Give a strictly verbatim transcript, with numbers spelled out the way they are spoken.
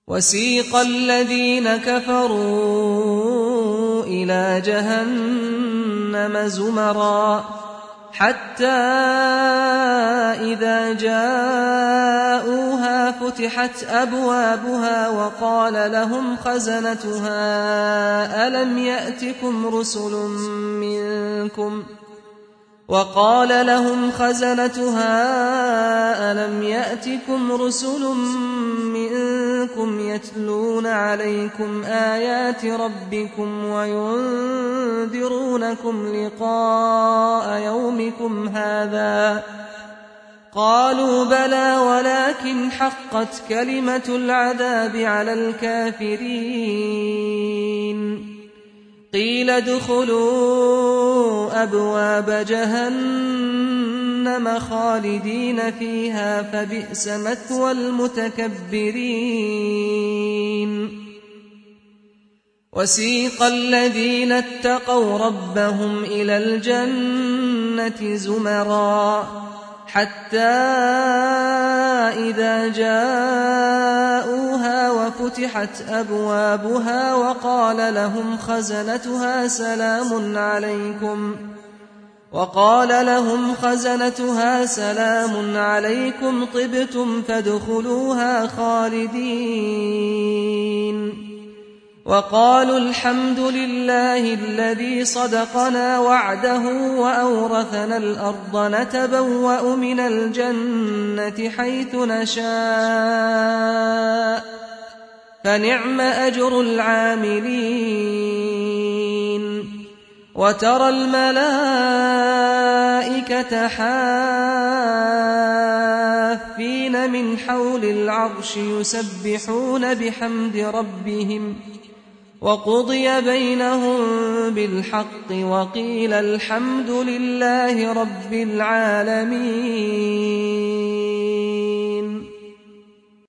وسيق الذين كفروا إلى جهنم زمرا حتى إذا جاءوها فتحت أبوابها وقال لهم خزنتها ألم يأتكم رسل منكم وقال لهم خزنتها ألم يأتكم رسل منكم يتلون عليكم آيات ربكم وينذرونكم لقاء يومكم هذا قالوا بلى ولكن حقت كلمة العذاب على الكافرين قيل ادخلوا أبواب جهنم خالدين فيها فبئس مثوى المتكبرين وسيق الذين اتقوا ربهم إلى الجنة زمرا حتى إذا جاءوها وفتحت أبوابها وقال لهم خزنتها سلام عليكم وقال لهم خزنتها سلام عليكم طبتم فادخلوها خالدين وقالوا الحمد لله الذي صدقنا وعده وأورثنا الأرض نتبوأ من الجنة حيث نشاء فنعم أجر العاملين وترى الملائكة حافين من حول العرش يسبحون بحمد ربهم وقضي بينهم بالحق وقيل الحمد لله رب العالمين